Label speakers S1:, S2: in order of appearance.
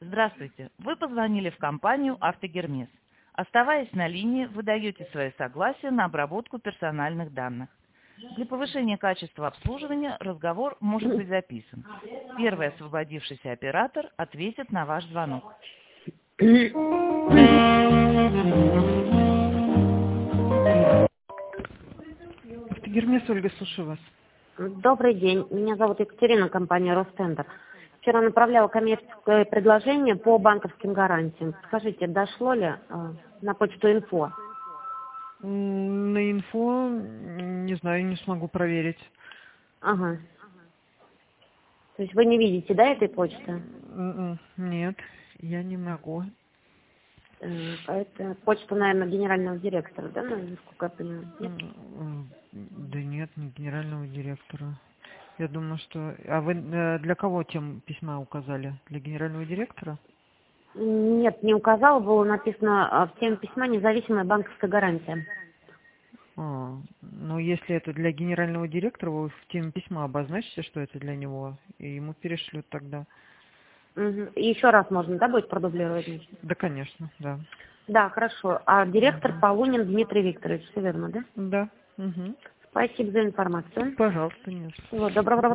S1: Здравствуйте. Вы позвонили в компанию «Автогермес». Оставаясь на линии, вы даете свое согласие на обработку персональных данных. Для повышения качества обслуживания разговор может быть записан. Первый освободившийся оператор ответит на ваш звонок.
S2: Автогермес, Ольга, слушаю вас.
S3: Добрый день. Меня зовут Екатерина, компания «Ростендер». Вчера направляла коммерческое предложение по банковским гарантиям. Скажите, дошло ли на почту инфо?
S2: На инфо, не знаю, не смогу проверить.
S3: Ага. То есть вы не видите, да, этой почты?
S2: Нет, я не могу.
S3: Это почта, наверное, генерального директора, да, насколько я понимаю? Нет?
S2: Да нет, не генерального директора. Я думаю, что... А вы для кого тем письма указали? Для генерального директора?
S3: Нет, не указала, было написано в теме письма «Независимая банковская гарантия».
S2: Ну, если это для генерального директора, вы в теме письма обозначите, что это для него, и ему перешлют тогда.
S3: Угу. И еще раз можно, да, будет продублировать?
S2: Да, конечно, да.
S3: Да, хорошо. А директор Полунин Дмитрий Викторович, все верно, да?
S2: Да. Угу.
S3: Спасибо за информацию.
S2: Пожалуйста, нет.
S3: Всего доброго.